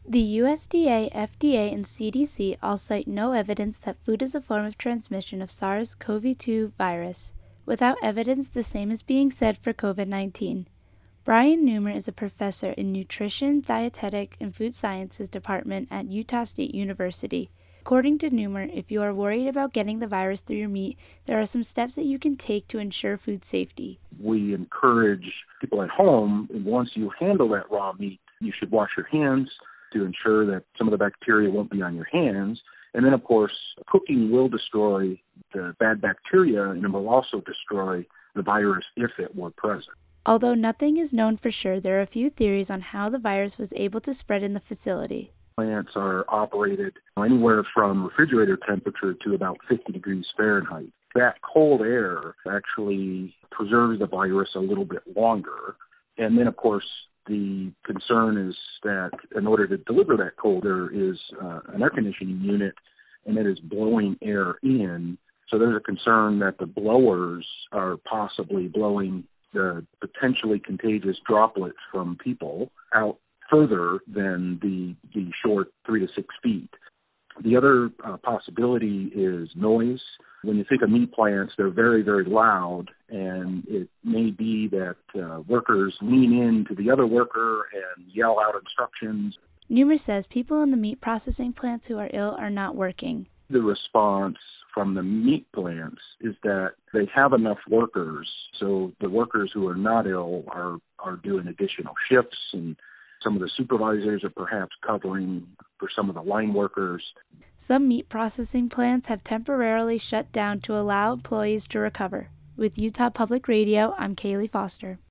The USDA, FDA, and CDC all cite no evidence that food is a form of transmission of SARS-CoV-2 virus. Without evidence, the same is being said for COVID-19. Brian Neumer is a professor in Nutrition, Dietetic, and Food Sciences Department at Utah State University. According to Neumer, if you are worried about getting the virus through your meat, there are some steps that you can take to ensure food safety. We encourage people at home, and once you handle that raw meat, you should wash your hands to ensure that some of the bacteria won't be on your hands. And then, of course, cooking will destroy the bad bacteria, and it will also destroy the virus if it were present. Although nothing is known for sure, there are a few theories on how the virus was able to spread in the facility. Plants are operated anywhere from refrigerator temperature to about 50 degrees Fahrenheit. That cold air actually preserves the virus a little bit longer. And then, of course, the concern is that in order to deliver that cold air is an air conditioning unit, and it is blowing air in. So there's a concern that the blowers are possibly blowing the potentially contagious droplets from people out further than the short 3 to 6 feet. The other possibility is noise. When you think of meat plants, they're very, very loud, and it may be that workers lean into the other worker and yell out instructions. Neumer says people in the meat processing plants who are ill are not working. The response from the meat plants is that they have enough workers, so the workers who are not ill are doing additional shifts, and some of the supervisors are perhaps covering for some of the line workers. Some meat processing plants have temporarily shut down to allow employees to recover. With Utah Public Radio, I'm Kaylee Foster.